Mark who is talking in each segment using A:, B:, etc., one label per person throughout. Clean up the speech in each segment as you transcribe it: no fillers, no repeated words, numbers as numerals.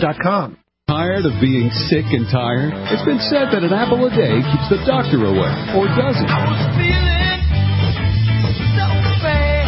A: Health.com.
B: Tired of being sick and tired? It's been said that an apple a day keeps the doctor away, or does it?
C: I was feeling so bad.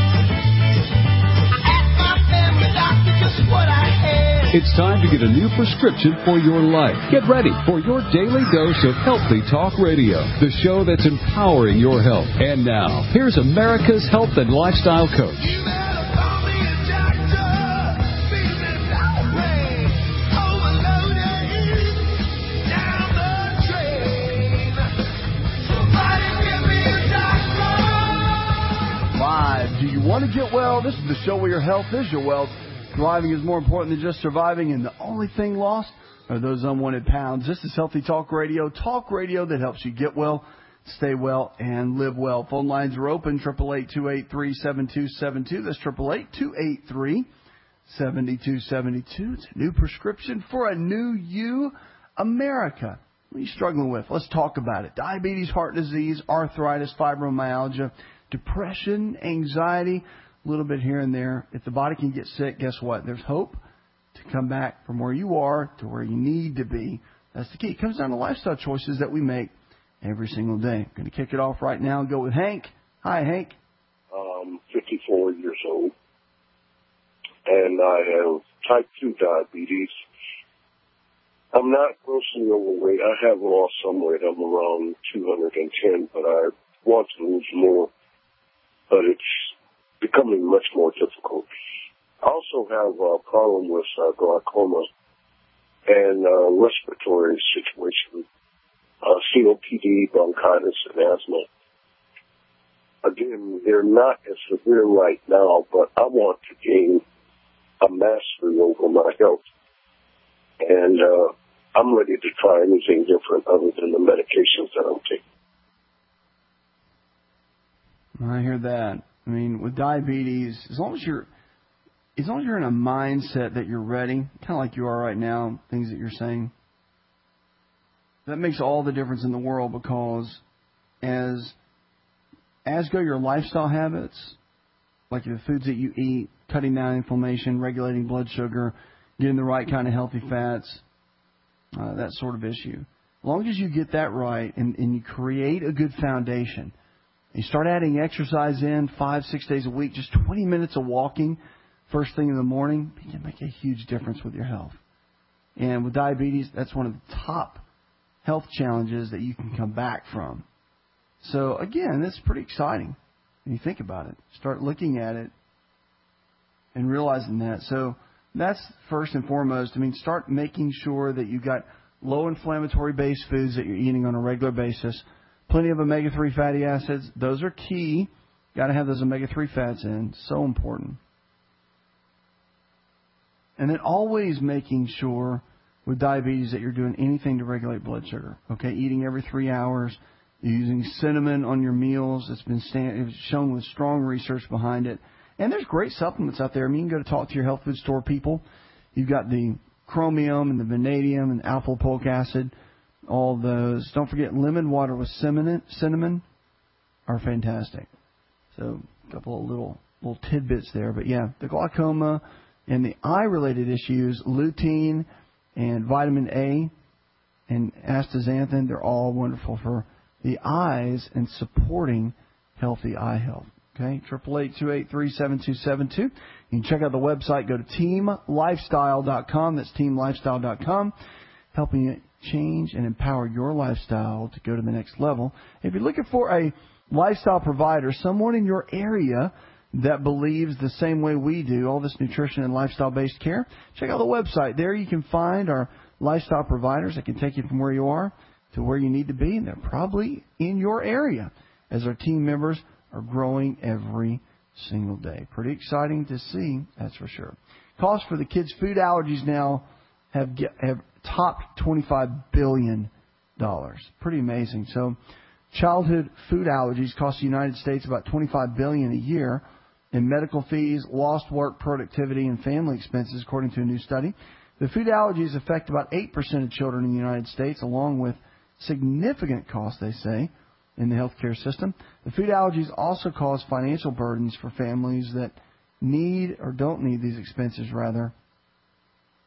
C: I asked my family doctor just what I had.
B: It's time to get a new prescription for your life. Get ready for your daily dose of Healthy Talk Radio, the show that's empowering your health. And now, here's America's health and lifestyle coach.
C: You better call me a doctor. Feeling alright. Overloaded. Down the drain. Somebody give me a doctor.
D: Live. Do you want to get well? This is the show where your health is your wealth. Thriving is more important than just surviving, and the only thing lost are those unwanted pounds. This is Healthy Talk Radio that helps you get well, stay well, and live well. Phone lines are open, 888-283-7272. That's 888-283-7272. It's a new prescription for a new you, America. What are you struggling with? Let's talk about it. Diabetes, heart disease, arthritis, fibromyalgia, depression, anxiety, a little bit here and there. If the body can get sick, guess what? There's hope to come back from where you are to where you need to be. That's the key. It comes down to lifestyle choices that we make every single day. I'm going to kick it off right now and go with Hank. Hi, Hank.
E: 54 years old, and I have type 2 diabetes. I'm not grossly overweight. I have lost some weight. I'm around 210, but I want to lose more, but it's becoming much more difficult. I also have a problem with glaucoma and respiratory situation, COPD, bronchitis, and asthma. Again, they're not as severe right now, but I want to gain a mastery over my health. And I'm ready to try anything different other than the medications that I'm taking.
D: I hear that. I mean, with diabetes, as long as you're in a mindset that you're ready, kind of like you are right now, things that you're saying, that makes all the difference in the world, because as go your lifestyle habits, like the foods that you eat, cutting down inflammation, regulating blood sugar, getting the right kind of healthy fats, that sort of issue. As long as you get that right and you create a good foundation, you start adding exercise in 5-6 days a week, just 20 minutes of walking first thing in the morning, it can make a huge difference with your health. And with diabetes, that's one of the top health challenges that you can come back from. So, again, that's pretty exciting when you think about it. Start looking at it and realizing that. So that's first and foremost. I mean, start making sure that you've got low inflammatory based foods that you're eating on a regular basis. Plenty of omega-3 fatty acids. Those are key. Got to have those omega-3 fats in. So important. And then always making sure with diabetes that you're doing anything to regulate blood sugar. Okay, eating every 3 hours. You're using cinnamon on your meals. It's been shown with strong research behind it. And there's great supplements out there. I mean, you can go to talk to your health food store people. You've got the chromium and the vanadium and alpha lipoic acid. All those. Don't forget lemon water with cinnamon are fantastic. So a couple of little tidbits there. But yeah, the glaucoma and the eye-related issues, lutein and vitamin A and astaxanthin, they're all wonderful for the eyes and supporting healthy eye health. Okay, 888-283-7272. You can check out the website. Go to teamlifestyle.com. That's teamlifestyle.com, helping you change and empower your lifestyle to go to the next level. If you're looking for a lifestyle provider, someone in your area that believes the same way we do, all this nutrition and lifestyle-based care, check out the website. There you can find our lifestyle providers that can take you from where you are to where you need to be, and they're probably in your area as our team members are growing every single day. Pretty exciting to see, that's for sure. Costs for the kids' food allergies now have topped $25 billion. Pretty amazing. So childhood food allergies cost the United States about $25 billion a year in medical fees, lost work productivity, and family expenses, according to a new study. The food allergies affect about 8% of children in the United States, along with significant costs, they say, in the healthcare system. The food allergies also cause financial burdens for families that need or don't need these expenses, rather.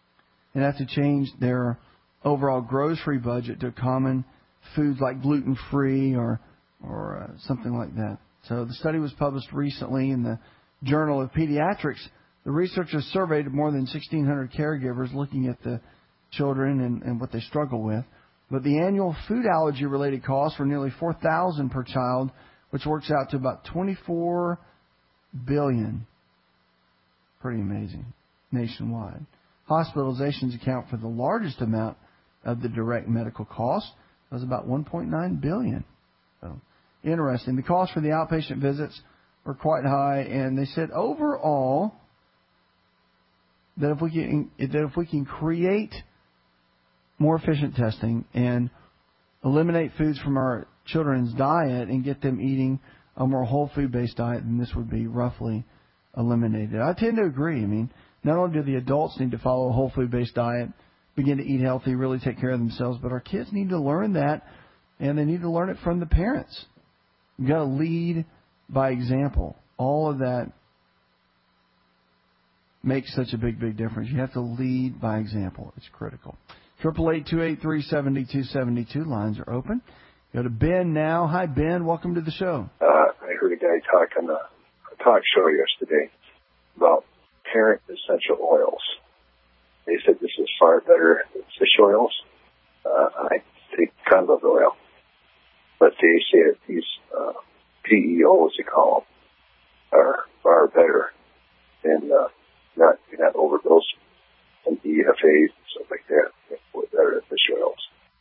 D: and have to change their overall grocery budget to common foods like gluten-free or something like that. So the study was published recently in the Journal of Pediatrics. The researchers surveyed more than 1,600 caregivers looking at the children and what they struggle with. But the annual food allergy-related costs were nearly $4,000 per child, which works out to about $24 billion. Pretty amazing, nationwide. Hospitalizations account for the largest amount of the direct medical cost. It was about $1.9 billion. So, interesting. The cost for the outpatient visits were quite high, and they said overall that if we can create more efficient testing and eliminate foods from our children's diet and get them eating a more whole food-based diet, then this would be roughly eliminated. I tend to agree. I mean, not only do the adults need to follow a whole food-based diet, begin to eat healthy, really take care of themselves, but our kids need to learn that, and they need to learn it from the parents. You've got to lead by example. All of that makes such a big difference. You have to lead by example. It's critical. 888-283-7272. Lines are open. Go to Ben now. Hi, Ben. Welcome to the show.
E: I heard a guy talk on a talk show yesterday about parent essential oils. They said this is far better than fish oils. I take cod liver oil. But they say that these PEOs, they call them, are far better and not overdose on EFAs and stuff like that. They're better than fish oils.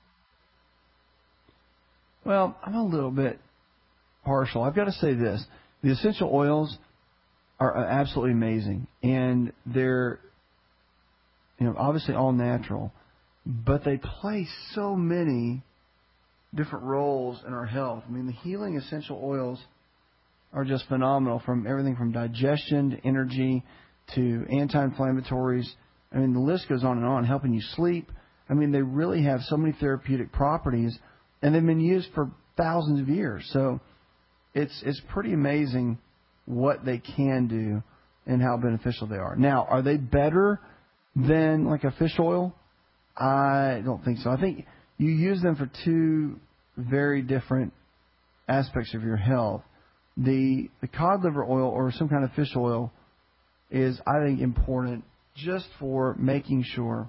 D: Well, I'm a little bit partial. I've got to say this. The essential oils are absolutely amazing, and they're obviously all natural, but they play so many different roles in our health. I mean, the healing essential oils are just phenomenal, from everything from digestion to energy to anti-inflammatories. I mean, the list goes on, helping you sleep. I mean, they really have so many therapeutic properties, and they've been used for thousands of years. So it's pretty amazing what they can do and how beneficial they are. Now, are they better than like a fish oil? I don't think so. I think you use them for two very different aspects of your health. The cod liver oil or some kind of fish oil is, I think, important just for making sure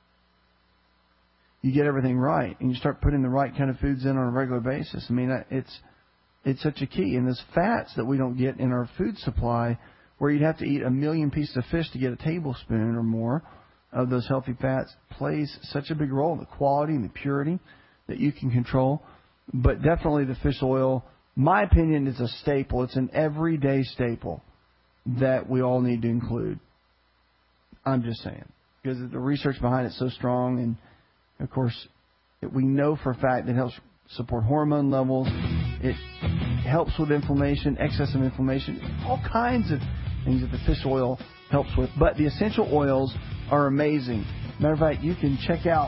D: you get everything right and you start putting the right kind of foods in on a regular basis. I mean, it's such a key. And there's fats that we don't get in our food supply, where you'd have to eat 1 million pieces of fish to get a tablespoon or more of those healthy fats, plays such a big role in the quality and the purity that you can control. But definitely the fish oil, my opinion, is a staple. It's an everyday staple that we all need to include. I'm just saying, because the research behind it's so strong, and of course we know for a fact that it helps support hormone levels. It helps with inflammation, excessive inflammation, all kinds of things that the fish oil helps with. But the essential oils are amazing. Matter of fact, you can check out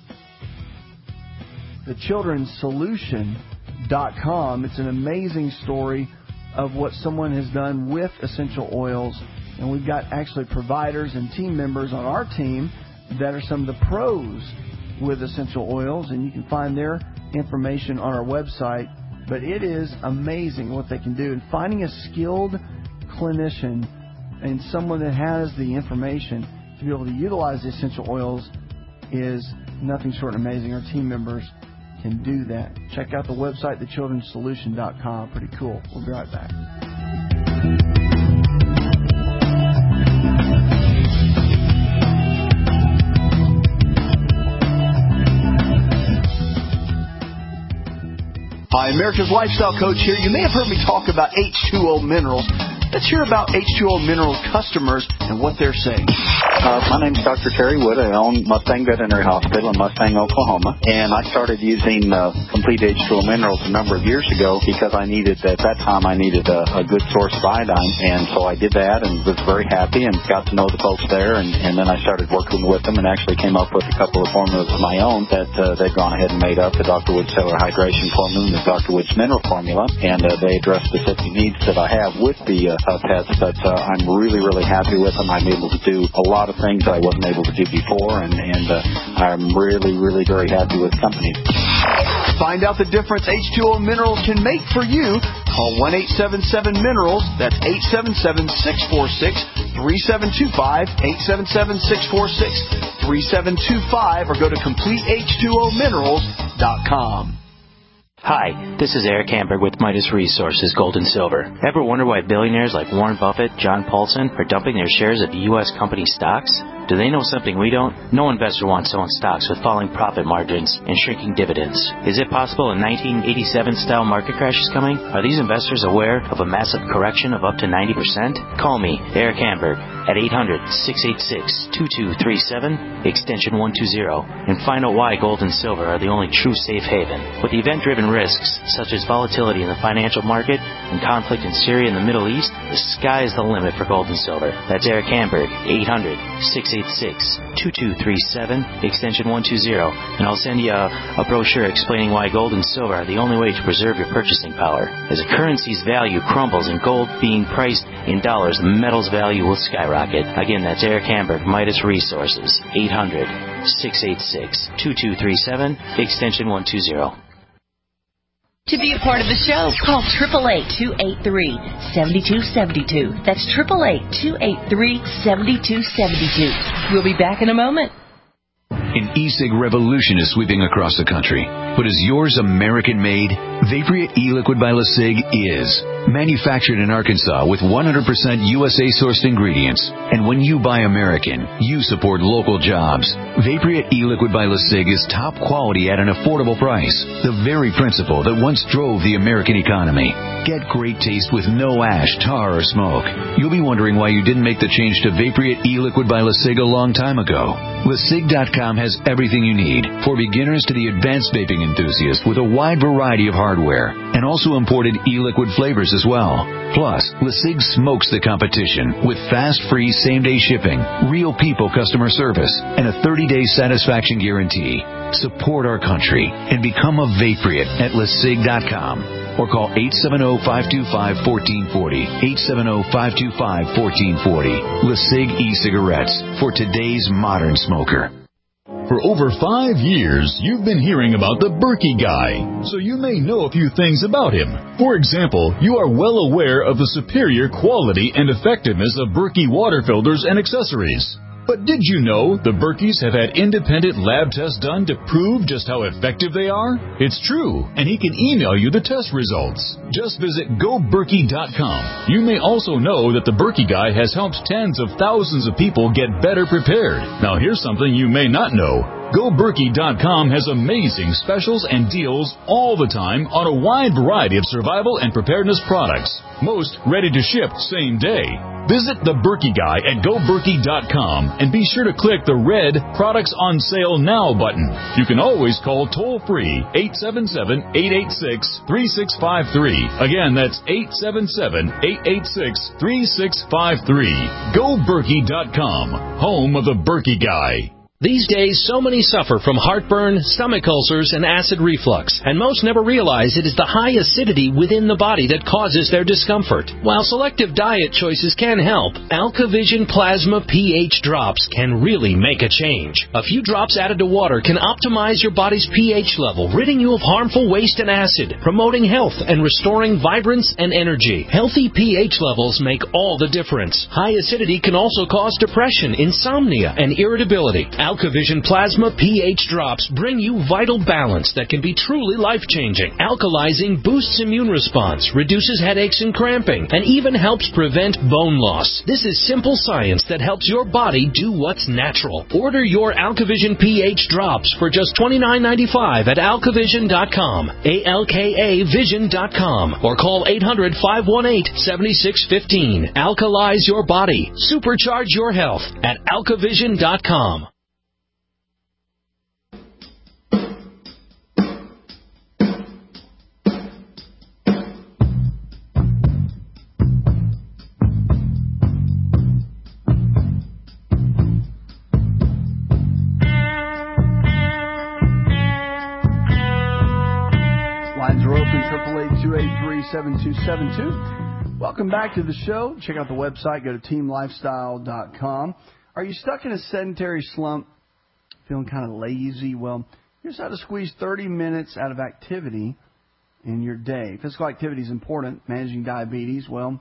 D: thechildren'ssolution.com. It's an amazing story of what someone has done with essential oils. And we've got actually providers and team members on our team that are some of the pros with essential oils. And you can find their information on our website. But it is amazing what they can do. And finding a skilled clinician and someone that has the information to be able to utilize the essential oils is nothing short of amazing. Our team members can do that. Check out the website, thechildren'ssolution.com. Pretty cool. We'll be right back. Hi, America's Lifestyle Coach here. You may have heard me talk about H2O Minerals. Let's hear about H2O Minerals customers and what they're saying.
A: My name's Dr. Terry Wood. I own Mustang Veterinary Hospital in Mustang, Oklahoma. And I started using Complete H2O Minerals a number of years ago because at that time I needed a good source of iodine. And so I did that and was very happy and got to know the folks there. And then I started working with them and actually came up with a couple of formulas of my own that they've gone ahead and made up. The Dr. Wood Cellular Hydration Formula and the Dr. Wood's Mineral Formula. And they address specific needs that I have with the pets. But I'm really, really happy with them. I'm able to do a lot of of things I wasn't able to do before, and I'm really, really very happy with the company.
D: Find out the difference H2O Minerals can make for you. Call 1-877-MINERALS. That's 877-646-3725, 877-646-3725, or go to CompleteH2OMinerals.com.
F: Hi, this is Eric Hamburg with Midas Resources Gold and Silver. Ever wonder why billionaires like Warren Buffett, John Paulson are dumping their shares of U.S. company stocks? Do they know something we don't? No investor wants to own stocks with falling profit margins and shrinking dividends. Is it possible a 1987-style market crash is coming? Are these investors aware of a massive correction of up to 90%? Call me, Eric Hamburg, at 800-686-2237, extension 120, and find out why gold and silver are the only true safe haven. With event-driven risks, such as volatility in the financial market and conflict in Syria and the Middle East, the sky is the limit for gold and silver. That's Eric Hamburg, 800-686-2237, extension 120, and I'll send you a brochure explaining why gold and silver are the only way to preserve your purchasing power. As a currency's value crumbles and gold being priced in dollars, the metal's value will skyrocket. Again, that's Eric Hamburg, Midas Resources, 800-686-2237, extension 120.
G: To be a part of the show, call 888-283-7272. That's 888-283-7272. We'll be back in a moment.
H: An e-cig revolution is sweeping across the country. But is yours American-made? Vaporia e-liquid by LeSig is. Manufactured in Arkansas with 100% USA-sourced ingredients. And when you buy American, you support local jobs. Vaporia e-liquid by LeSig is top quality at an affordable price. The very principle that once drove the American economy. Get great taste with no ash, tar, or smoke. You'll be wondering why you didn't make the change to Vaporia e-liquid by LeSig a long time ago. LeSig.com has everything you need, for beginners to the advanced vaping enthusiast, with a wide variety of hardware, and also imported e-liquid flavors as well. Plus, LeSig smokes the competition with fast, free, same-day shipping, real people customer service, and a 30-day satisfaction guarantee. Support our country and become a Vaporit at LeSig.com. Or call 870-525-1440, 870-525-1440. LeSig e-cigarettes for today's modern smoker.
I: For over 5 years, you've been hearing about the Berkey guy, so you may know a few things about him. For example, you are well aware of the superior quality and effectiveness of Berkey water filters and accessories. But did you know the Berkeys have had independent lab tests done to prove just how effective they are? It's true, and he can email you the test results. Just visit GoBerkey.com. You may also know that the Berkey Guy has helped tens of thousands of people get better prepared. Now here's something you may not know. GoBerkey.com has amazing specials and deals all the time on a wide variety of survival and preparedness products. Most ready to ship same day. Visit the Berkey Guy at GoBerkey.com and be sure to click the red Products on Sale Now button. You can always call toll-free 877-886-3653. Again, that's 877-886-3653. GoBerkey.com, home of the Berkey Guy.
J: These days, so many suffer from heartburn, stomach ulcers, and acid reflux, and most never realize it is the high acidity within the body that causes their discomfort. While selective diet choices can help, AlkaVision Plasma pH drops can really make a change. A few drops added to water can optimize your body's pH level, ridding you of harmful waste and acid, promoting health and restoring vibrance and energy. Healthy pH levels make all the difference. High acidity can also cause depression, insomnia, and irritability. AlkaVision Plasma pH drops bring you vital balance that can be truly life-changing. Alkalizing boosts immune response, reduces headaches and cramping, and even helps prevent bone loss. This is simple science that helps your body do what's natural. Order your AlkaVision pH drops for just $29.95 at AlkaVision.com, ALKAVision.com, or call 800-518-7615. Alkalize your body. Supercharge your health at AlkaVision.com.
D: Lines are open, 888-283-7272. Welcome back to the show. Check out the website. Go to teamlifestyle.com. Are you stuck in a sedentary slump, feeling kind of lazy? Well, here's how to squeeze 30 minutes out of activity in your day. Physical activity is important. Managing diabetes, well,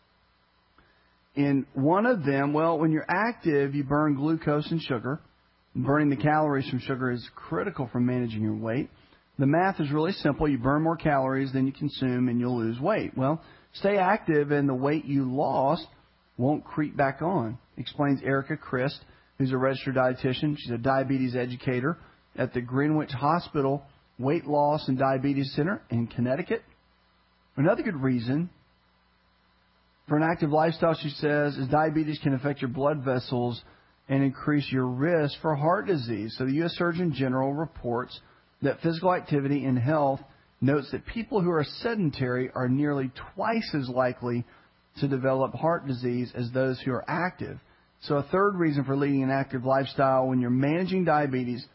D: in one of them, well, when you're active, you burn glucose and sugar. Burning the calories from sugar is critical for managing your weight. The math is really simple. You burn more calories than you consume and you'll lose weight. Well, stay active and the weight you lost won't creep back on, explains Erica Christ, who's a registered dietitian. She's a diabetes educator at the Greenwich Hospital Weight Loss and Diabetes Center in Connecticut. Another good reason for an active lifestyle, she says, is diabetes can affect your blood vessels and increase your risk for heart disease. So the U.S. Surgeon General reports that physical activity in health notes that people who are sedentary are nearly twice as likely to develop heart disease as those who are active. So a third reason for leading an active lifestyle when you're managing diabetes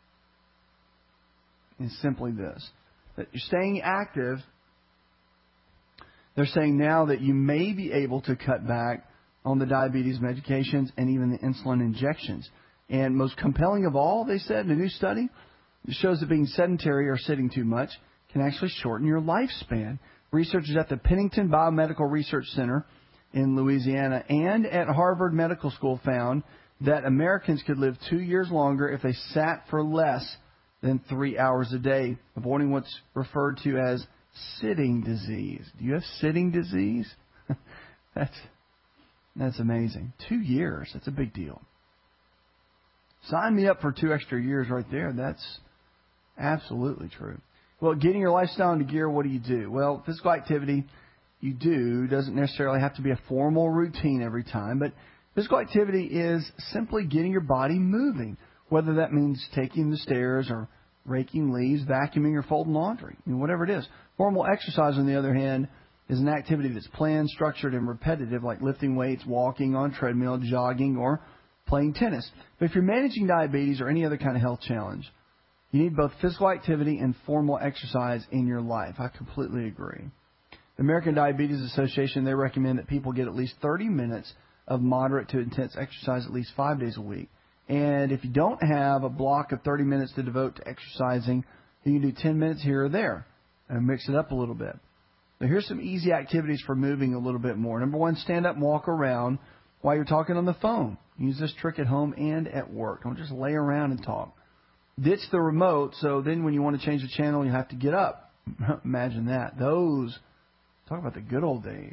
D: is simply this, that you're staying active. They're saying now that you may be able to cut back on the diabetes medications and even the insulin injections. And most compelling of all, they said in a new study, it shows that being sedentary or sitting too much can actually shorten your lifespan. Researchers at the Pennington Biomedical Research Center in Louisiana and at Harvard Medical School found that Americans could live 2 years longer if they sat for less than 3 hours a day, avoiding what's referred to as sitting disease. Do you have sitting disease? That's amazing. 2 years, that's a big deal. Sign me up for 2 extra years right there. That's absolutely true. Well, getting your lifestyle into gear, what do? Well, physical activity you do doesn't necessarily have to be a formal routine every time, but physical activity is simply getting your body moving, whether that means taking the stairs or raking leaves, vacuuming, or folding laundry. I mean, whatever it is. Formal exercise, on the other hand, is an activity that's planned, structured, and repetitive, like lifting weights, walking on treadmill, jogging, or playing tennis. But if you're managing diabetes or any other kind of health challenge, you need both physical activity and formal exercise in your life. I completely agree. The American Diabetes Association, they recommend that people get at least 30 minutes of moderate to intense exercise at least 5 days a week. And if you don't have a block of 30 minutes to devote to exercising, you can do 10 minutes here or there and mix it up a little bit. Now, here's some easy activities for moving a little bit more. Number one, stand up and walk around while you're talking on the phone. Use this trick at home and at work. Don't just lay around and talk. Ditch the remote, so then when you want to change the channel, you have to get up. Imagine that. Talk about the good old days.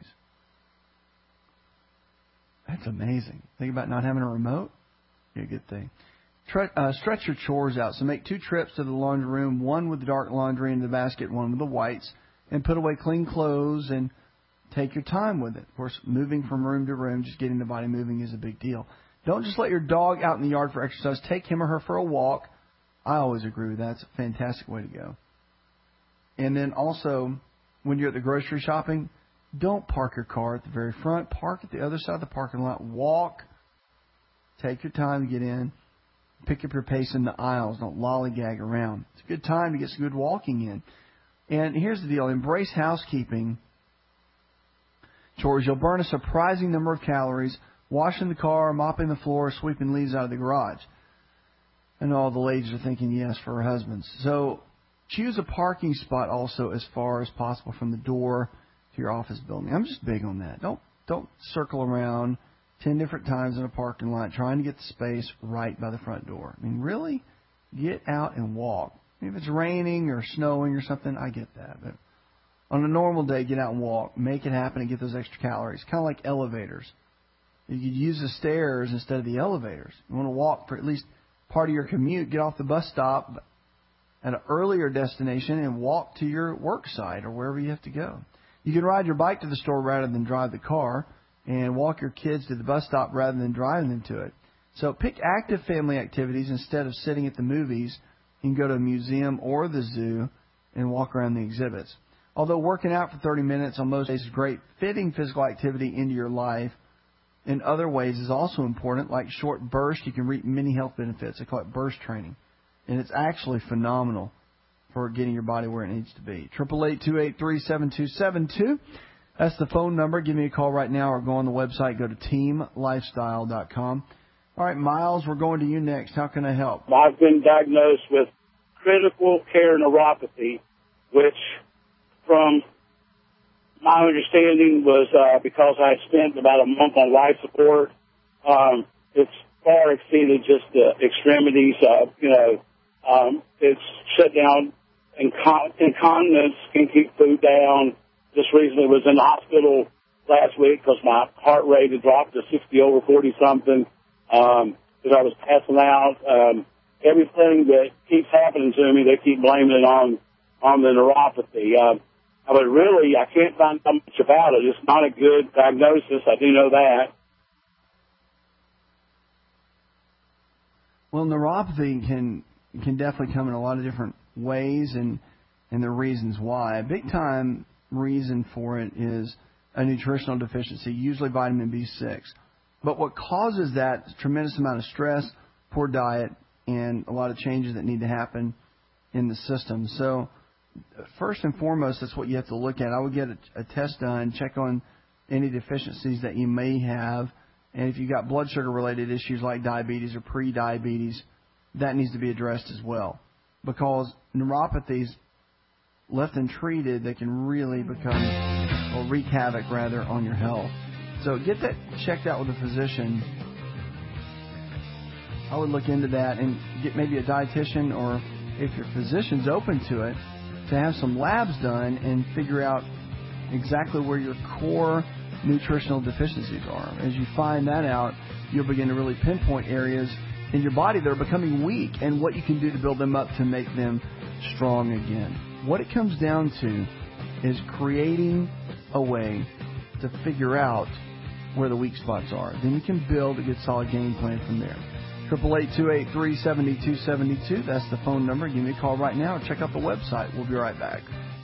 D: That's amazing. Think about not having a remote. Be a good thing. Stretch your chores out. So make 2 trips to the laundry room, one with the dark laundry in the basket, one with the whites, and put away clean clothes and take your time with it. Of course, moving from room to room, just getting the body moving is a big deal. Don't just let your dog out in the yard for exercise. Take him or her for a walk. I always agree with that. It's a fantastic way to go. And then also, when you're at the grocery shopping, don't park your car at the very front. Park at the other side of the parking lot. Walk. Take your time to get in. Pick up your pace in the aisles. Don't lollygag around. It's a good time to get some good walking in. And here's the deal. Embrace housekeeping chores. You'll burn a surprising number of calories washing the car, mopping the floor, sweeping leaves out of the garage. And all the ladies are thinking yes for her husbands. So choose a parking spot also as far as possible from the door to your office building. I'm just big on that. Don't circle around 10 different times in a parking lot trying to get the space right by the front door. I mean, really? Get out and walk. If it's raining or snowing or something, I get that. But on a normal day, get out and walk. Make it happen and get those extra calories. Kind of like elevators. You could use the stairs instead of the elevators. You want to walk for at least part of your commute. Get off the bus stop at an earlier destination and walk to your work site or wherever you have to go. You can ride your bike to the store rather than drive the car, and walk your kids to the bus stop rather than driving them to it. So pick active family activities instead of sitting at the movies. You can go to a museum or the zoo and walk around the exhibits. Although working out for 30 minutes on most days is great, fitting physical activity into your life in other ways is also important, like short bursts. You can reap many health benefits. They call it burst training. And it's actually phenomenal for getting your body where it needs to be. 888-283-7272. That's the phone number. Give me a call right now or go on the website. Go to teamlifestyle.com. All right, Miles, we're going to you next. How can I help?
K: I've been diagnosed with critical care neuropathy, which, from my understanding, was because I spent about a month on life support. It's far exceeded just the extremities. It's shut down. Incontinence can keep food down. Just recently was in the hospital last week because my heart rate had dropped to 60 over 40 something. Because I was passing out. Everything that keeps happening to me, they keep blaming it on the neuropathy. But really, I can't find out much about it. It's not a good diagnosis. I do know that.
D: Well, neuropathy can definitely come in a lot of different ways, and the reasons why. A big time reason for it is a nutritional deficiency, usually vitamin B6. But what causes that is a tremendous amount of stress, poor diet, and a lot of changes that need to happen in the system. So first and foremost, that's what you have to look at. I would get a test done, check on any deficiencies that you may have. And if you've got blood sugar-related issues like diabetes or pre-diabetes, that needs to be addressed as well. Because neuropathies, left untreated, they can really wreak havoc on your health. So get that checked out with a physician. I would look into that and get maybe a dietitian, or if your physician's open to it, to have some labs done and figure out exactly where your core nutritional deficiencies are. As you find that out, you'll begin to really pinpoint areas in your body that are becoming weak and what you can do to build them up to make them strong again. What it comes down to is creating a way to figure out where the weak spots are. Then you can build a good solid game plan from there. 888-283-7272. That's the phone number. Give me a call right now or check out the website. We'll be right back.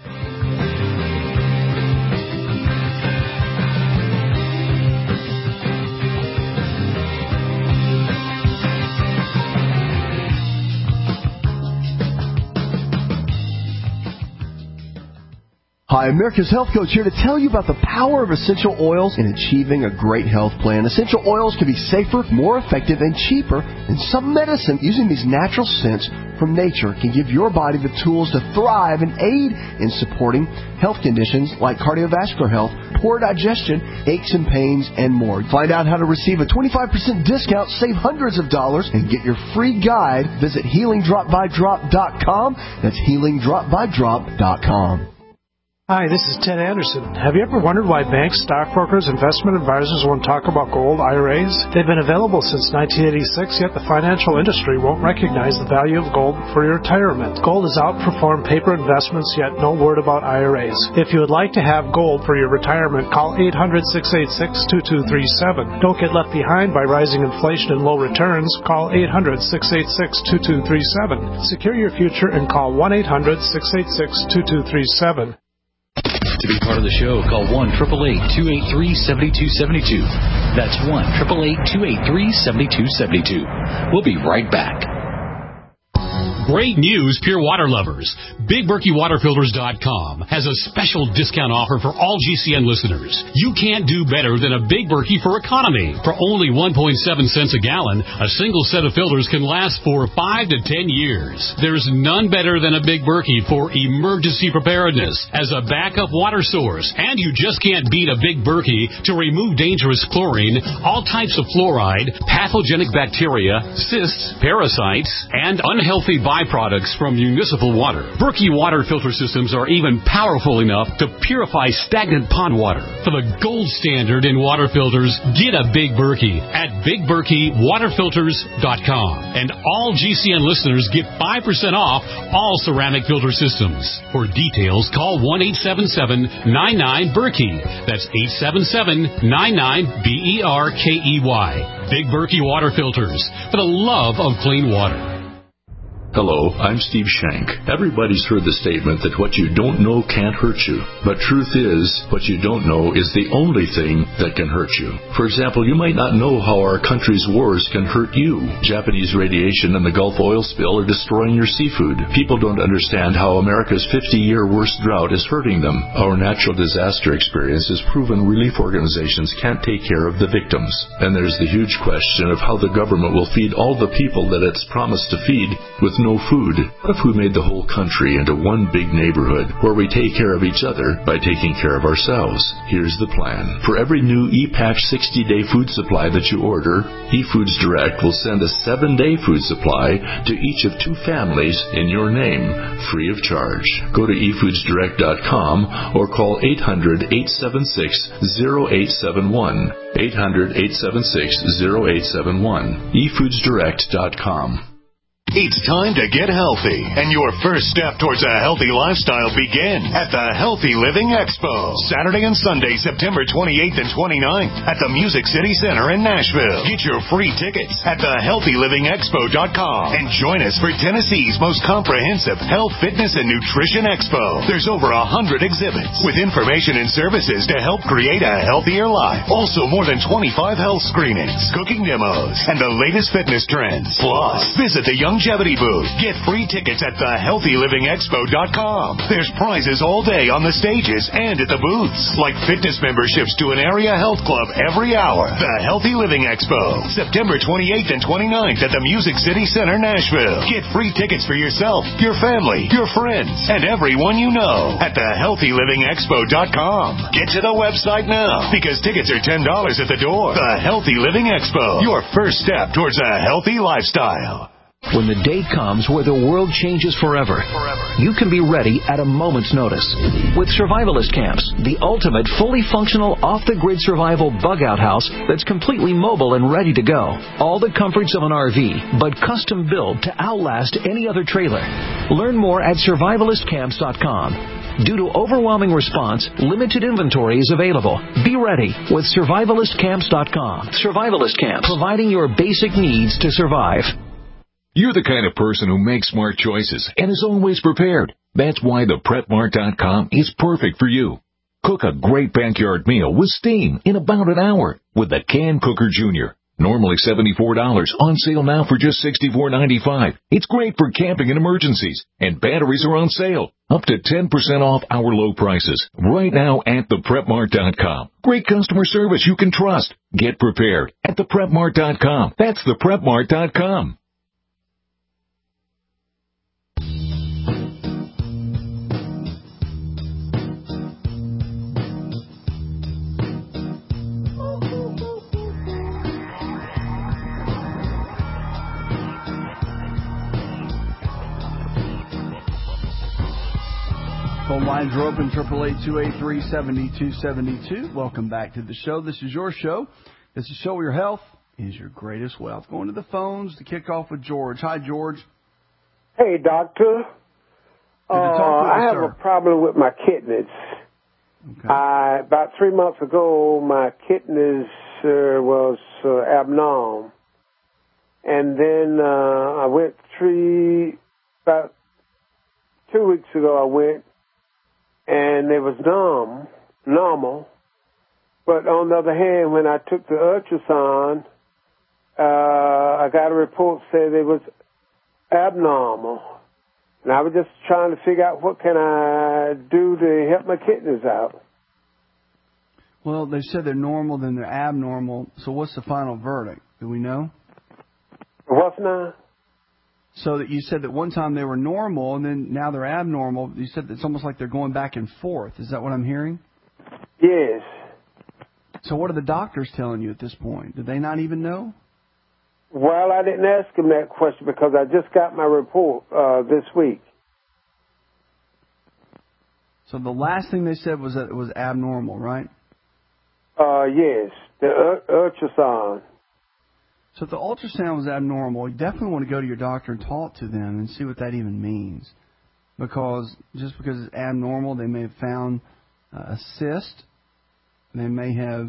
L: Hi, America's Health Coach here to tell you about the power of essential oils in achieving a great health plan. Essential oils can be safer, more effective, and cheaper than some medicine. Using these natural scents from nature can give your body the tools to thrive and aid in supporting health conditions like cardiovascular health, poor digestion, aches and pains, and more. Find out how to receive a 25% discount, save hundreds of dollars, and get your free guide. Visit HealingDropByDrop.com. That's HealingDropByDrop.com.
M: Hi, this is Ted Anderson. Have you ever wondered why banks, stockbrokers, investment advisors won't talk about gold IRAs? They've been available since 1986, yet the financial industry won't recognize the value of gold for your retirement. Gold has outperformed paper investments, yet no word about IRAs. If you would like to have gold for your retirement, call 800-686-2237. Don't get left behind by rising inflation and low returns. Call 800-686-2237. Secure your future and call 1-800-686-2237.
H: To be part of the show, call 1-888-283-7272. That's 1-888-283-7272. We'll be right back.
N: Great news, Pure Water lovers. BigBerkeyWaterFilters.com has a special discount offer for all GCN listeners. You can't do better than a Big Berkey for economy. For only 1.7 cents a gallon, a single set of filters can last for 5 to 10 years. There's none better than a Big Berkey for emergency preparedness as a backup water source. And you just can't beat a Big Berkey to remove dangerous chlorine, all types of fluoride, pathogenic bacteria, cysts, parasites, and unhealthy byproducts from municipal water. Berkey water filter systems are even powerful enough to purify stagnant pond water. For the gold standard in water filters, get a Big Berkey at BigBerkeyWaterFilters.com. And all GCN listeners get 5% off all ceramic filter systems. For details, call 1-877-99-BERKEY. That's 877-99-BERKEY. Big Berkey Water Filters, for the love of clean water.
O: Hello, I'm Steve Shank. Everybody's heard the statement that what you don't know can't hurt you. But truth is, what you don't know is the only thing that can hurt you. For example, you might not know how our country's wars can hurt you. Japanese radiation and the Gulf oil spill are destroying your seafood. People don't understand how America's 50-year worst drought is hurting them. Our natural disaster experience has proven relief organizations can't take care of the victims. And there's the huge question of how the government will feed all the people that it's promised to feed with no food. What if we made the whole country into one big neighborhood where we take care of each other by taking care of ourselves? Here's the plan. For every new ePatch 60-day food supply that you order, eFoods Direct will send a 7-day food supply to each of 2 families in your name, free of charge. Go to efoodsdirect.com or call 800-876-0871. 800-876-0871. efoodsdirect.com.
P: It's time to get healthy, and your first step towards a healthy lifestyle begin at the Healthy Living Expo, Saturday and Sunday, September 28th and 29th at the Music City Center in Nashville. Get your free tickets at thehealthylivingexpo.com and join us for Tennessee's most comprehensive health, fitness, and nutrition expo. There's over 100 exhibits with information and services to help create a healthier life. Also, more than 25 health screenings, cooking demos, and the latest fitness trends. Plus, visit the Longevity booth. Get free tickets at thehealthylivingexpo.com. There's prizes all day on the stages and at the booths, like fitness memberships to an area health club every hour. The Healthy Living Expo, September 28th and 29th at the Music City Center, Nashville. Get free tickets for yourself, your family, your friends, and everyone you know at thehealthylivingexpo.com. Get to the website now because tickets are $10 at the door. The Healthy Living Expo, your first step towards a healthy lifestyle.
Q: When the day comes where the world changes forever, you can be ready at a moment's notice. With Survivalist Camps, the ultimate fully functional off-the-grid survival bug-out house that's completely mobile and ready to go. All the comforts of an RV, but custom built to outlast any other trailer. Learn more at survivalistcamps.com. Due to overwhelming response, limited inventory is available. Be ready with survivalistcamps.com. Survivalist Camps, providing your basic needs to survive.
I: You're the kind of person who makes smart choices and is always prepared. That's why the PrepMart.com is perfect for you. Cook a great backyard meal with steam in about an hour with the Can Cooker Jr. Normally $74, on sale now for just $64.95. It's great for camping and emergencies, and batteries are on sale. Up to 10% off our low prices right now at theprepmart.com. Great customer service you can trust. Get prepared at theprepmart.com. That's theprepmart.com.
D: Phone lines are open, 888-283-7272. Welcome back to the show. This is your show. This is a show where your health is your greatest wealth. Going to the phones to kick off with George. Hi, George.
R: Hey, doctor. I have a problem with my kidneys.
D: Okay.
R: About 3 months ago, my kidneys was abnormal. And then I went about 2 weeks ago I went, and it was normal. But on the other hand, when I took the ultrasound, I got a report saying it was abnormal. And I was just trying to figure out what can I do to help my kidneys out.
D: Well, they said they're normal, then they're abnormal. So what's the final verdict? Do we know?
R: What's now?
D: So that you said that one time they were normal, and then now they're abnormal. You said it's almost like they're going back and forth. Is that what I'm hearing?
R: Yes.
D: So what are the doctors telling you at this point? Do they not even know?
R: Well, I didn't ask him that question because I just got my report this week.
D: So the last thing they said was that it was abnormal, right?
R: Yes, the ultrasound.
D: So if the ultrasound was abnormal, you definitely want to go to your doctor and talk to them and see what that even means. Because just because it's abnormal, they may have found a cyst. They may have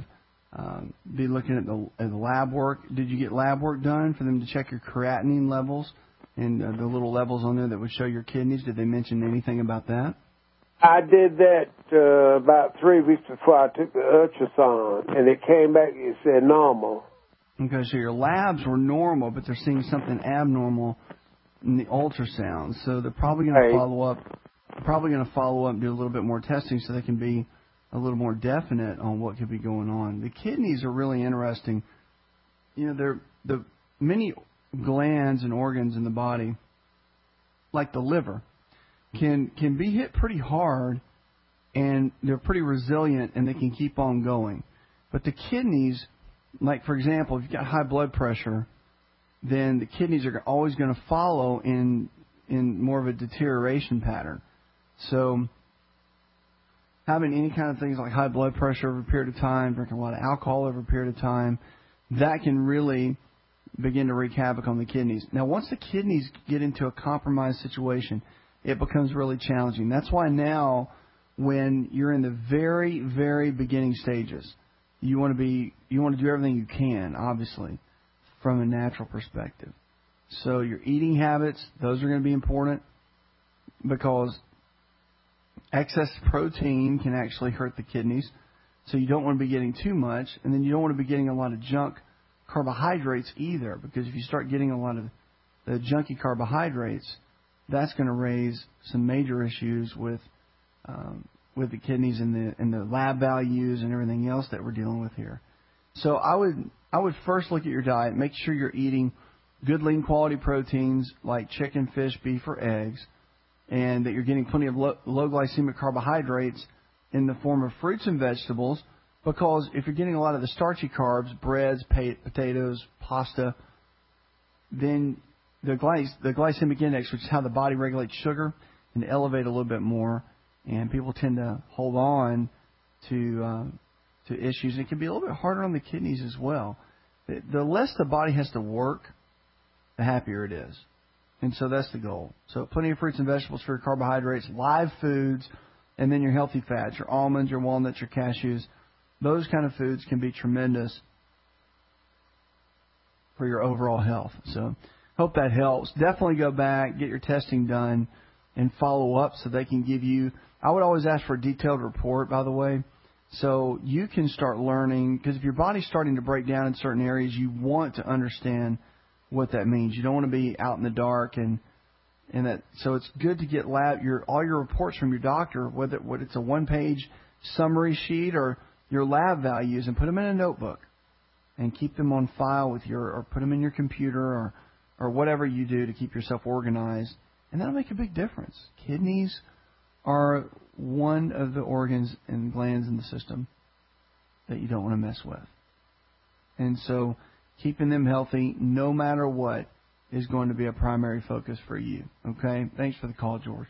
D: be looking at the lab work. Did you get lab work done for them to check your creatinine levels? and the little levels on there that would show your kidneys. Did they mention anything about that?
R: I did that about 3 weeks before I took the ultrasound, and it came back, it said normal.
D: Okay, so your labs were normal, but they're seeing something abnormal in the ultrasound. So they're probably going to follow up. And do a little bit more testing so they can be a little more definite on what could be going on. The kidneys are really interesting. You know, they're the many glands and organs in the body, like the liver, can be hit pretty hard, and they're pretty resilient, and they can keep on going. But the kidneys, like for example, if you've got high blood pressure, then the kidneys are always going to follow in more of a deterioration pattern. So having any kind of things like high blood pressure over a period of time, drinking a lot of alcohol over a period of time, that can really begin to wreak havoc on the kidneys. Now, once the kidneys get into a compromised situation, it becomes really challenging. That's why now, when you're in the very, very beginning stages, you want to do everything you can, obviously, from a natural perspective. So your eating habits, those are going to be important, because excess protein can actually hurt the kidneys. So you don't want to be getting too much, and then you don't want to be getting a lot of junk carbohydrates either, because if you start getting a lot of the junky carbohydrates, that's going to raise some major issues with the kidneys and the lab values and everything else that we're dealing with here. So I would first look at your diet, make sure you're eating good lean quality proteins like chicken, fish, beef, or eggs, and that you're getting plenty of low glycemic carbohydrates in the form of fruits and vegetables, because if you're getting a lot of the starchy carbs, breads, potatoes, pasta, then the glycemic index, which is how the body regulates sugar, can elevate a little bit more, and people tend to hold on to issues. It can be a little bit harder on the kidneys as well. The less the body has to work, the happier it is. And so that's the goal. So plenty of fruits and vegetables for your carbohydrates, live foods, and then your healthy fats, your almonds, your walnuts, your cashews. Those kind of foods can be tremendous for your overall health. So hope that helps. Definitely go back, get your testing done, and follow up so they can give you. I would always ask for a detailed report, by the way, so you can start learning, because if your body's starting to break down in certain areas, you want to understand what that means. You don't want to be out in the dark, and that. So it's good to get all your reports from your doctor, whether it's a one-page summary sheet or your lab values, and put them in a notebook and keep them on file with or put them in your computer or whatever you do to keep yourself organized, and that'll make a big difference. Kidneys are one of the organs and glands in the system that you don't want to mess with. And so keeping them healthy, no matter what, is going to be a primary focus for you. Okay? Thanks for the call, George.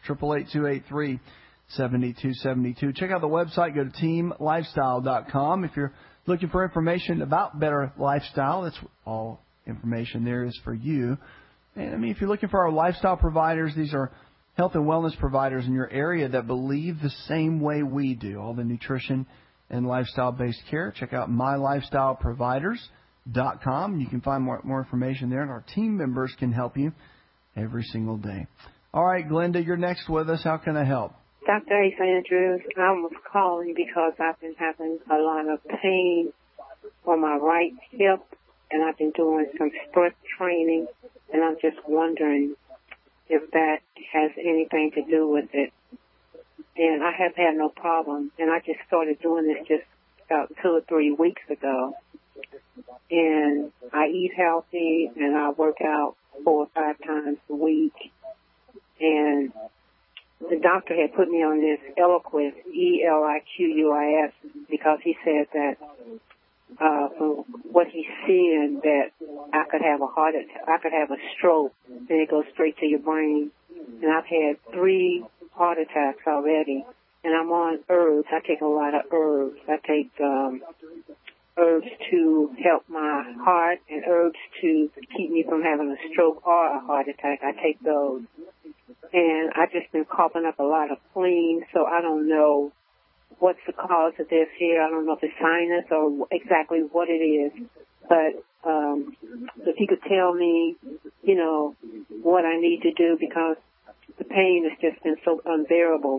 D: 888-283-7272. Check out the website. Go to teamlifestyle.com. If you're looking for information about better lifestyle, that's all information there is for you. And I mean, if you're looking for our lifestyle providers, these are health and wellness providers in your area that believe the same way we do, all the nutrition and lifestyle-based care. Check out mylifestyleproviders.com. You can find more information there, and our team members can help you every single day. All right, Glenda, you're next with us. How can I help?
S: Dr. Ace Andrews, I was calling because I've been having a lot of pain on my right hip, and I've been doing some strength training, and I'm just wondering if that has anything to do with it. And I have had no problem, and I just started doing this just about 2 or 3 weeks ago. And I eat healthy, and I work out 4 or 5 times a week. And the doctor had put me on this Eliquis, Eliquis, because he said that from what he's seeing, that I could have a heart attack, I could have a stroke, and it goes straight to your brain. And I've had 3 heart attacks already, and I'm on herbs. I take a lot of herbs. I take herbs to help my heart and herbs to keep me from having a stroke or a heart attack. I take those. And I've just been coughing up a lot of phlegm, so I don't know what's the cause of this here. I don't know if it's sinus or exactly what it is, But if he could tell me, you know, what I need to do, because the pain has just been so unbearable.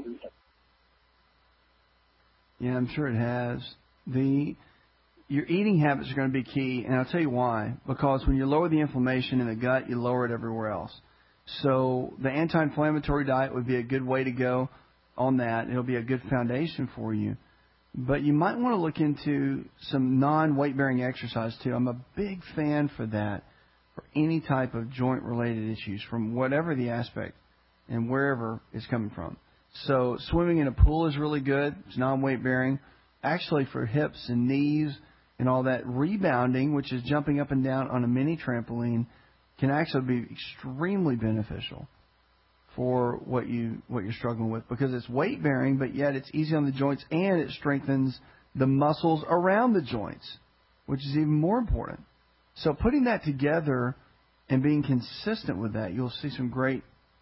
D: Yeah, I'm sure it has. Your eating habits are going to be key, and I'll tell you why. Because when you lower the inflammation in the gut, you lower it everywhere else. So the anti-inflammatory diet would be a good way to go on that. It'll be a good foundation for you. But you might want to look into some non-weight-bearing exercise, too. I'm a big fan for that, for any type of joint-related issues, from whatever the aspect and wherever it's coming from. So swimming in a pool is really good. It's non-weight-bearing. Actually, for hips and knees and all that, rebounding, which is jumping up and down on a mini trampoline, can actually be extremely beneficial for what you're struggling with, because it's weight bearing, but yet it's easy on the joints, and it strengthens the muscles around the joints, which is even more important. So putting that together and being consistent with that, you'll see some great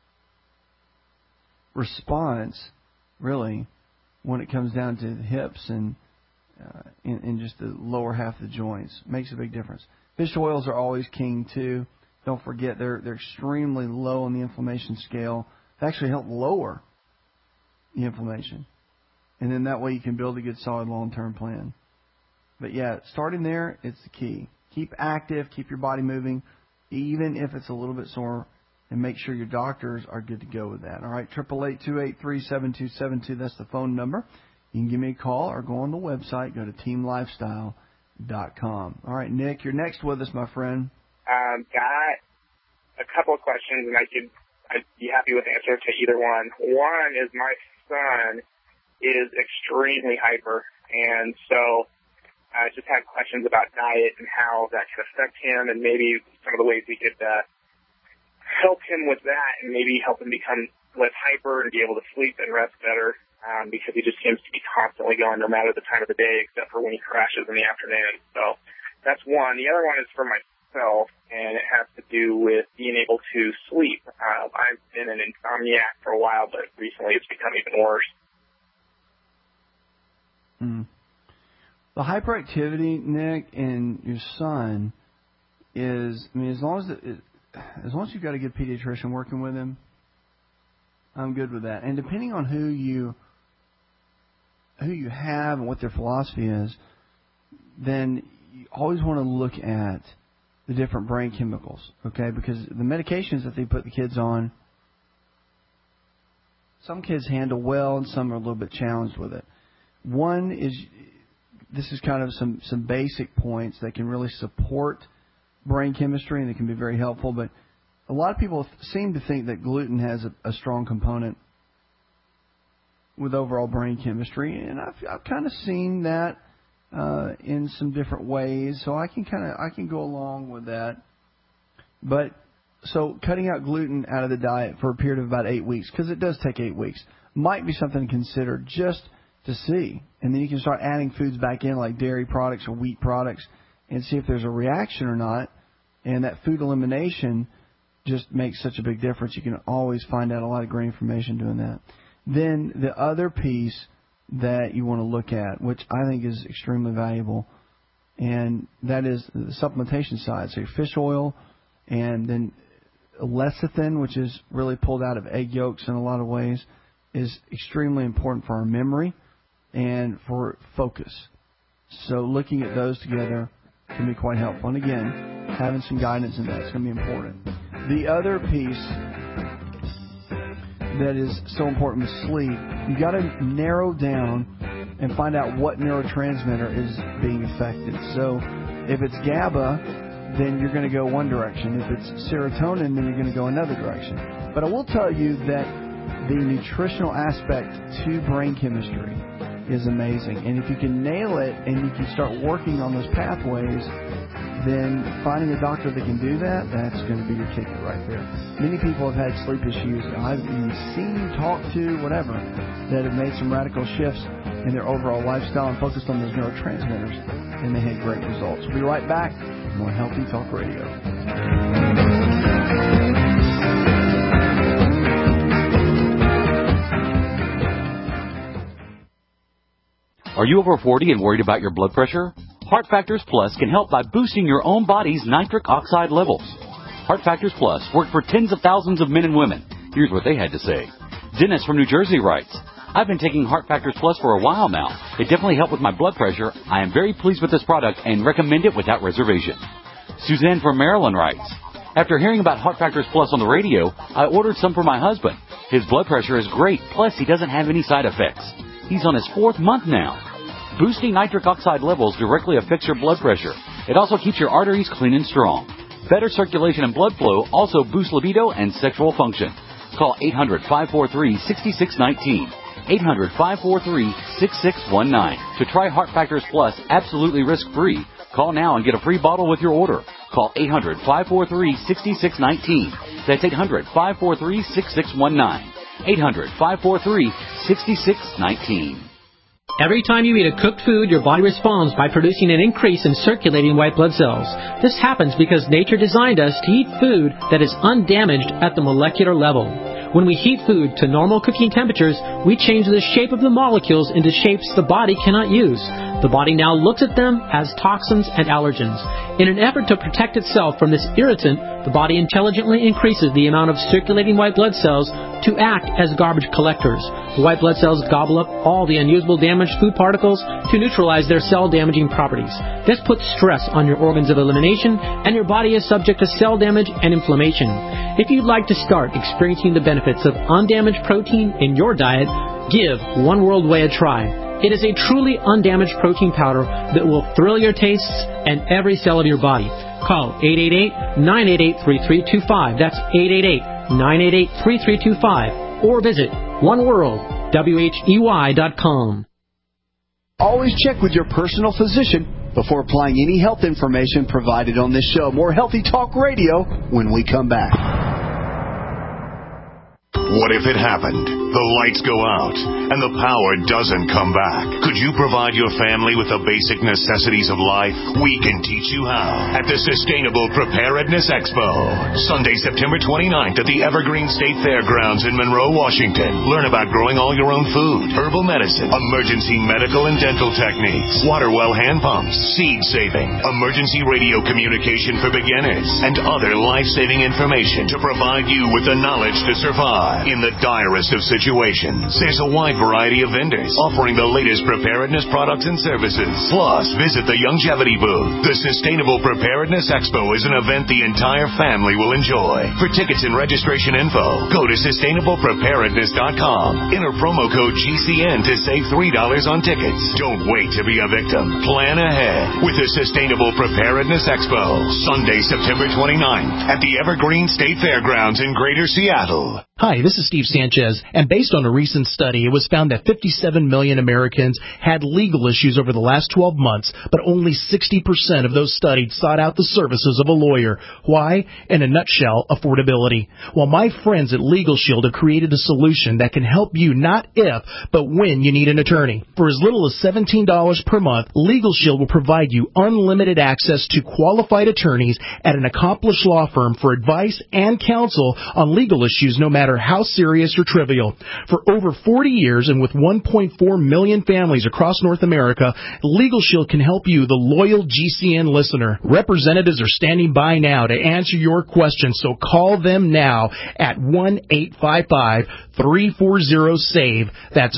D: response, really, when it comes down to the hips and in just the lower half of the joints. Makes a big difference. Fish oils are always king too. Don't forget, they're extremely low on the inflammation scale. They actually help lower the inflammation. And then that way you can build a good, solid, long-term plan. But yeah, starting there, it's the key. Keep active, keep your body moving, even if it's a little bit sore, and make sure your doctors are good to go with that. All right, 888-283-7272, that's the phone number. You can give me a call or go on the website, go to teamlifestyle.com. All right, Nick, you're next with us, my friend.
T: Got a couple of questions, and I'd be happy with the answer to either one. One is, my son is extremely hyper, and so I just had questions about diet and how that could affect him, and maybe some of the ways we could help him with that, and maybe help him become less hyper and be able to sleep and rest better, because he just seems to be constantly going, no matter the time of the day, except for when he crashes in the afternoon. So that's one. The other one is for myself, and it has to do with being able to sleep. I've been an insomniac for a while, but recently it's become even worse.
D: The hyperactivity, Nick, in your son is, I mean, as long as you've got a good pediatrician working with him, I'm good with that. And depending on who you have and what their philosophy is, then you always want to look at the different brain chemicals, okay? Because the medications that they put the kids on, some kids handle well and some are a little bit challenged with it. One is, this is kind of some basic points that can really support brain chemistry, and it can be very helpful, but a lot of people seem to think that gluten has a strong component with overall brain chemistry, and I've kind of seen that in some different ways, so I can go along with that. But so cutting out gluten out of the diet for a period of about 8 weeks, because it does take 8 weeks, might be something to consider just to see, and then you can start adding foods back in like dairy products or wheat products and see if there's a reaction or not. And that food elimination just makes such a big difference. You can always find out a lot of great information doing that. Then the other piece that you want to look at, which I think is extremely valuable, and that is the supplementation side. So your fish oil, and then lecithin, which is really pulled out of egg yolks in a lot of ways, is extremely important for our memory and for focus. So looking at those together can be quite helpful. And again, having some guidance in that is going to be important. The other piece that is so important with sleep, you've got to narrow down and find out what neurotransmitter is being affected. So if it's GABA, then you're going to go one direction. If it's serotonin, then you're going to go another direction. But I will tell you that the nutritional aspect to brain chemistry is amazing. And if you can nail it and you can start working on those pathways, then finding a doctor that can do that, that's going to be your ticket right there. Many people have had sleep issues I've even seen, talked to, whatever, that have made some radical shifts in their overall lifestyle and focused on those neurotransmitters, and they had great results. We'll be right back. More Healthy Talk Radio.
U: Are you over 40 and worried about your blood pressure? Heart Factors Plus can help by boosting your own body's nitric oxide levels. Heart Factors Plus worked for tens of thousands of men and women. Here's what they had to say. Dennis from New Jersey writes, I've been taking Heart Factors Plus for a while now. It definitely helped with my blood pressure. I am very pleased with this product and recommend it without reservation. Suzanne from Maryland writes, after hearing about Heart Factors Plus on the radio, I ordered some for my husband. His blood pressure is great, plus he doesn't have any side effects. He's on his 4th month now. Boosting nitric oxide levels directly affects your blood pressure. It also keeps your arteries clean and strong. Better circulation and blood flow also boosts libido and sexual function. Call 800-543-6619. 800-543-6619. To try Heart Factors Plus absolutely risk-free, call now and get a free bottle with your order. Call 800-543-6619. That's 800-543-6619. 800-543-6619.
V: Every time you eat a cooked food, your body responds by producing an increase in circulating white blood cells. This happens because nature designed us to eat food that is undamaged at the molecular level. When we heat food to normal cooking temperatures, we change the shape of the molecules into shapes the body cannot use. The body now looks at them as toxins and allergens. In an effort to protect itself from this irritant, the body intelligently increases the amount of circulating white blood cells to act as garbage collectors. The white blood cells gobble up all the unusable damaged food particles to neutralize their cell-damaging properties. This puts stress on your organs of elimination, and your body is subject to cell damage and inflammation. If you'd like to start experiencing the benefits of undamaged protein in your diet, give One World Whey a try. It is a truly undamaged protein powder that will thrill your tastes and every cell of your body. Call 888-988-3325. That's 888-988-3325. Or visit oneworldwhey.com.
L: Always check with your personal physician before applying any health information provided on this show. More Healthy Talk Radio when we come back.
P: What if it happened? The lights go out and the power doesn't come back. Could you provide your family with the basic necessities of life? We can teach you how at the Sustainable Preparedness Expo. Sunday, September 29th at the Evergreen State Fairgrounds in Monroe, Washington. Learn about growing all your own food, herbal medicine, emergency medical and dental techniques, water well hand pumps, seed saving, emergency radio communication for beginners, and other life-saving information to provide you with the knowledge to survive in the direst of situations. There's a wide variety of vendors offering the latest preparedness products and services. Plus, visit the Longevity booth. The Sustainable Preparedness Expo is an event the entire family will enjoy. For tickets and registration info, go to sustainablepreparedness.com. Enter promo code GCN to save $3 on tickets. Don't wait to be a victim. Plan ahead with the Sustainable Preparedness Expo. Sunday, September 29th at the Evergreen State Fairgrounds in Greater Seattle.
W: Hi, this is Steve Sanchez, and based on a recent study, it was found that 57 million Americans had legal issues over the last 12 months, but only 60% of those studied sought out the services of a lawyer. Why? In a nutshell, affordability. Well, my friends at Legal Shield have created a solution that can help you not if, but when you need an attorney. For as little as $17 per month, Legal Shield will provide you unlimited access to qualified attorneys at an accomplished law firm for advice and counsel on legal issues, no matter how serious or trivial. For over 40 years and with 1.4 million families across North America, Legal Shield can help you, the loyal GCN listener. Representatives are standing by now to answer your questions, so call them now at 1-855-340-SAVE. That's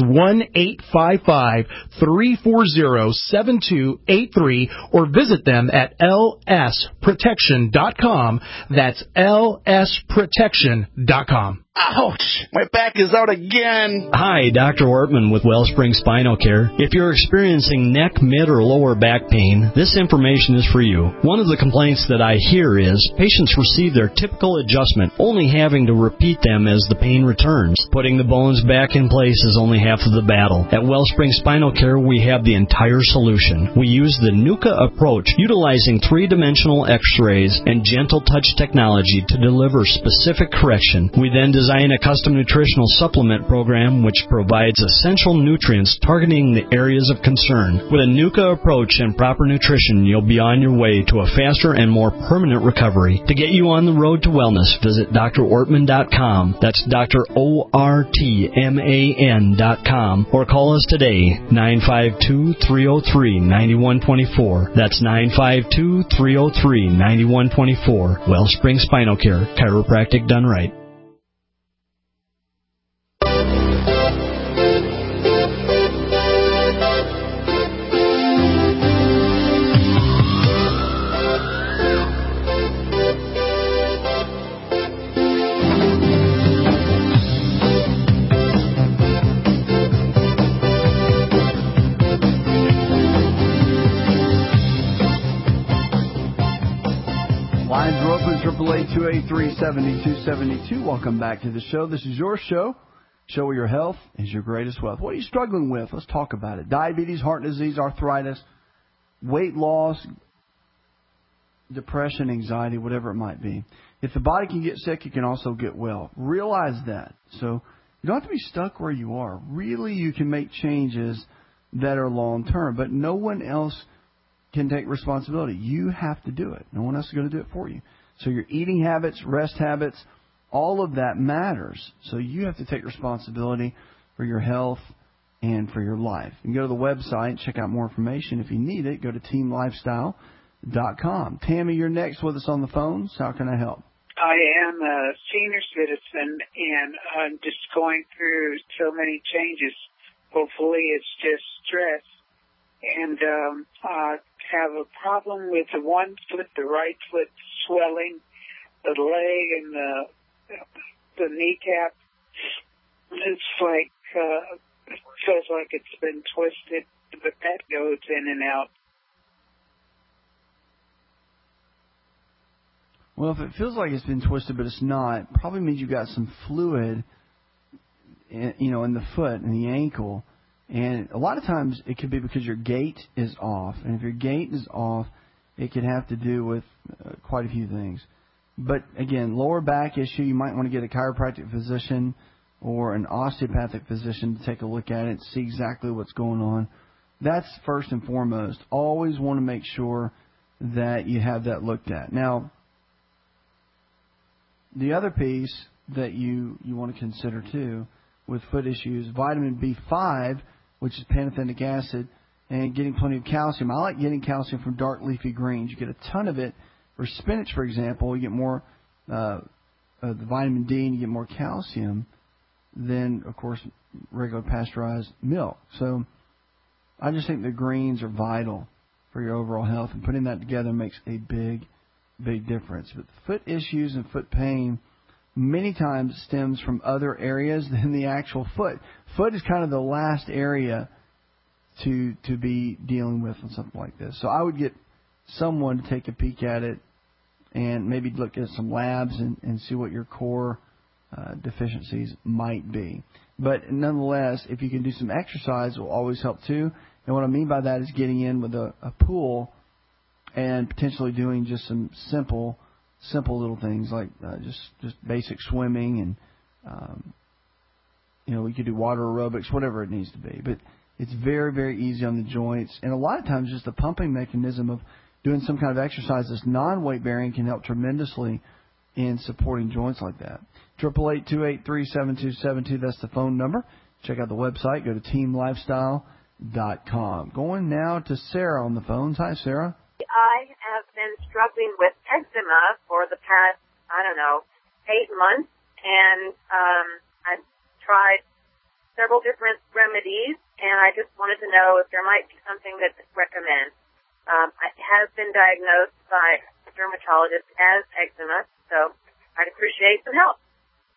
W: 1-855-340-7283, or visit them at lsprotection.com. That's lsprotection.com.
X: Ouch! My back is out again.
Y: Hi, Dr. Wortman with Wellspring Spinal Care. If you're experiencing neck, mid, or lower back pain, this information is for you. One of the complaints that I hear is patients receive their typical adjustment, only having to repeat them as the pain returns. Putting the bones back in place is only half of the battle. At Wellspring Spinal Care, we have the entire solution. We use the NUCA approach, utilizing three-dimensional x-rays and gentle touch technology to deliver specific correction. We then design a custom nutritional supplement program which provides essential nutrients targeting the areas of concern. With a NUCA approach and proper nutrition, you'll be on your way to a faster and more permanent recovery. To get you on the road to wellness, visit drortman.com. That's drortman.com. Or call us today, 952-303-9124. That's 952-303-9124. Wellspring Spinal Care, chiropractic done right.
D: Lines are open, 888-283-7272. Welcome back to the show. This is your show. Show where your health is your greatest wealth. What are you struggling with? Let's talk about it. Diabetes, heart disease, arthritis, weight loss, depression, anxiety, whatever it might be. If the body can get sick, it can also get well. Realize that. So you don't have to be stuck where you are. Really, you can make changes that are long-term, but no one else can take responsibility. You have to do it. No one else is going to do it for you. So your eating habits, rest habits, all of that matters. So you have to take responsibility for your health and for your life. You can go to the website, check out more information. If you need it, go to teamlifestyle.com. Tammy, you're next with us on the phone. So how can I help?
A: I am a senior citizen, and I'm just going through so many changes. Hopefully it's just stress. And I have a problem with the one foot, the right foot swelling, the leg and the kneecap. It's like, it feels like it's been twisted, but that goes in and out.
D: Well, if it feels like it's been twisted, but it's not, probably means you've got some fluid, in the foot and the ankle. And a lot of times it could be because your gait is off. And if your gait is off, it could have to do with quite a few things. But, again, lower back issue, you might want to get a chiropractic physician or an osteopathic physician to take a look at it and see exactly what's going on. That's first and foremost. Always want to make sure that you have that looked at. Now, the other piece that you want to consider, too, with foot issues, vitamin B5, which is pantothenic acid, and getting plenty of calcium. I like getting calcium from dark leafy greens. You get a ton of it. For spinach, for example, you get more the vitamin D and you get more calcium than, of course, regular pasteurized milk. So I just think the greens are vital for your overall health, and putting that together makes a big, big difference. But foot issues and foot pain many times stems from other areas than the actual foot. Foot is kind of the last area to be dealing with on something like this. So I would get someone to take a peek at it and maybe look at some labs and see what your core deficiencies might be. But nonetheless, if you can do some exercise, it will always help too. And what I mean by that is getting in with a pool and potentially doing just some simple little things like just basic swimming and we could do water aerobics, whatever it needs to be. But it's very, very easy on the joints, and a lot of times just the pumping mechanism of doing some kind of exercise that's non-weight bearing can help tremendously in supporting joints like that. 888-283-7272, that's the phone number. Check out the website. Go to teamlifestyle.com. Going now to Sarah on the phone. Hi, Sarah.
B: I have been struggling with eczema for the past, 8 months, and I've tried several different remedies, and I just wanted to know if there might be something that you recommend. I have been diagnosed by a dermatologist as eczema, so I'd appreciate some help.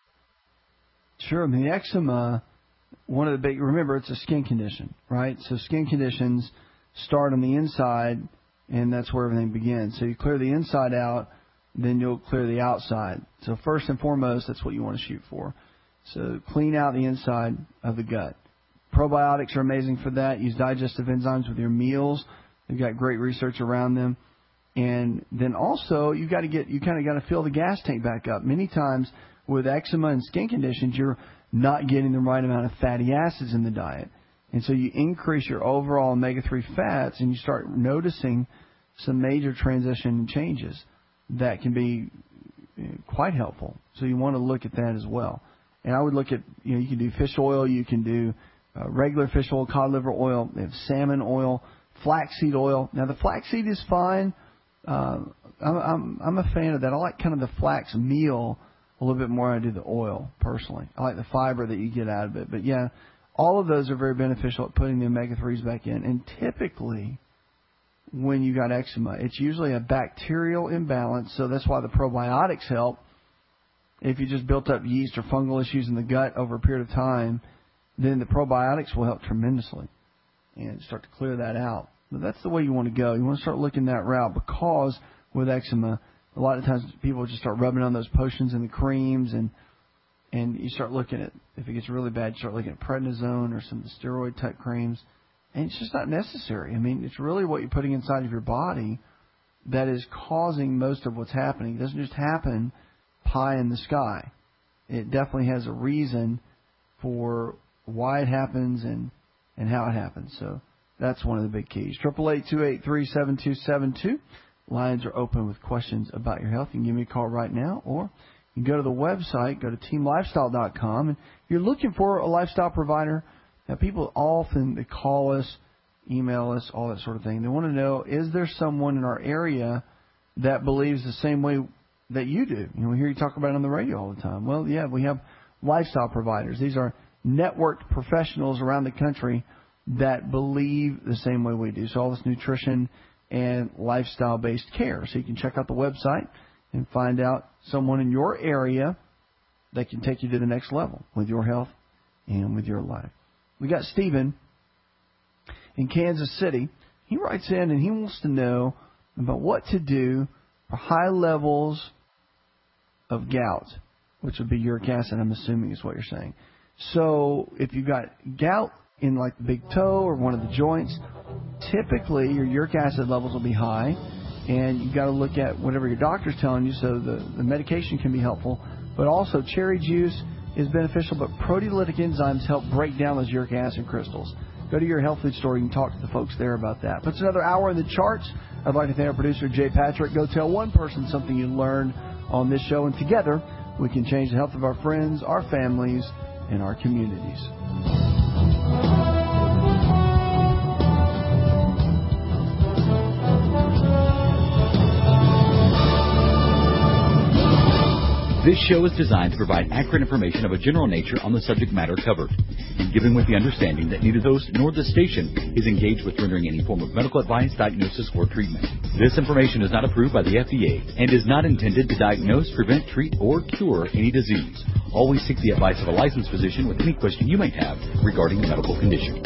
D: Sure. I mean, the eczema, remember, it's a skin condition, right? So skin conditions start on the inside, and that's where everything begins. So you clear the inside out, then you'll clear the outside. So first and foremost, that's what you want to shoot for. So clean out the inside of the gut. Probiotics are amazing for that. Use digestive enzymes with your meals. They've got great research around them. And then also you kind of got to fill the gas tank back up. Many times with eczema and skin conditions, you're not getting the right amount of fatty acids in the diet. And so you increase your overall omega-3 fats, and you start noticing some major transition changes that can be quite helpful. So you want to look at that as well. And I would look at, you can do fish oil, you can do regular fish oil, cod liver oil, they have salmon oil, flaxseed oil. Now the flaxseed is fine. I'm a fan of that. I like kind of the flax meal a little bit more than I do the oil, personally. I like the fiber that you get out of it. But yeah, all of those are very beneficial at putting the omega-3s back in. And typically, when you got eczema, it's usually a bacterial imbalance, so that's why the probiotics help. If you just built up yeast or fungal issues in the gut over a period of time, then the probiotics will help tremendously and start to clear that out. But that's the way you want to go. You want to start looking that route, because with eczema, a lot of times people just start rubbing on those potions and the creams, and you start looking at, if it gets really bad, you start looking at prednisone or some of the steroid-type creams, and it's just not necessary. I mean, it's really what you're putting inside of your body that is causing most of what's happening. It doesn't just happen pie in the sky. It definitely has a reason for why it happens and how it happens. So that's one of the big keys. 888-283-7272. Lines are open with questions about your health. You can give me a call right now, or you can go to the website, go to teamlifestyle.com, and you're looking for a lifestyle provider. Now, people often, they call us, email us, all that sort of thing. They want to know, is there someone in our area that believes the same way that you do? We hear you talk about it on the radio all the time. Well, yeah, we have lifestyle providers. These are networked professionals around the country that believe the same way we do. So all this nutrition and lifestyle-based care. So you can check out the website and find out someone in your area that can take you to the next level with your health and with your life. We got Stephen in Kansas City. He writes in and he wants to know about what to do for high levels of gout, which would be uric acid, I'm assuming is what you're saying. So if you've got gout in like the big toe or one of the joints, typically your uric acid levels will be high, and you've got to look at whatever your doctor's telling you, so the medication can be helpful. But also cherry juice is beneficial, but proteolytic enzymes help break down those uric acid crystals. Go to your health food store. You can talk to the folks there about that. But it's another hour in the charts. I'd like to thank our producer, Jay Patrick. Go tell one person something you learned on this show, and together we can change the health of our friends, our families, and our communities.
U: This show is designed to provide accurate information of a general nature on the subject matter covered, and given with the understanding that neither the host nor the station is engaged with rendering any form of medical advice, diagnosis, or treatment. This information is not approved by the FDA and is not intended to diagnose, prevent, treat, or cure any disease. Always seek the advice of a licensed physician with any question you might have regarding a medical condition.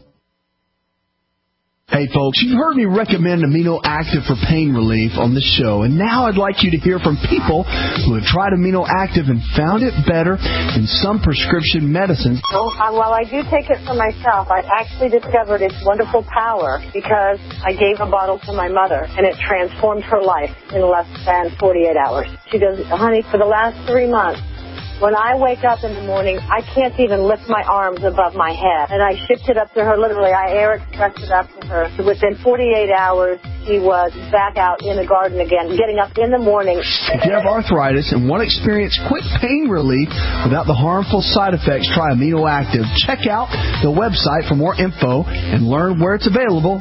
L: Hey folks, you've heard me recommend Amino Active for pain relief on this show, and now I'd like you to hear from people who have tried Amino Active and found it better than some prescription medicines.
B: Well, I do take it for myself. I actually discovered its wonderful power because I gave a bottle to my mother, and it transformed her life in less than 48 hours. She goes, honey, for the last 3 months, when I wake up in the morning, I can't even lift my arms above my head. And I shipped it up to her, literally. I air expressed it up to her. So within 48 hours, she was back out in the garden again, getting up in the morning.
L: If you have arthritis and want to experience quick pain relief without the harmful side effects, try Amino Active. Check out the website for more info and learn where it's available,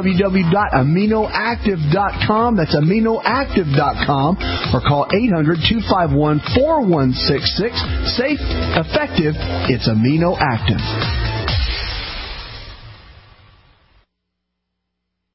L: www.aminoactive.com. That's aminoactive.com, or call 800-251-4166. Safe, effective, it's Amino Active.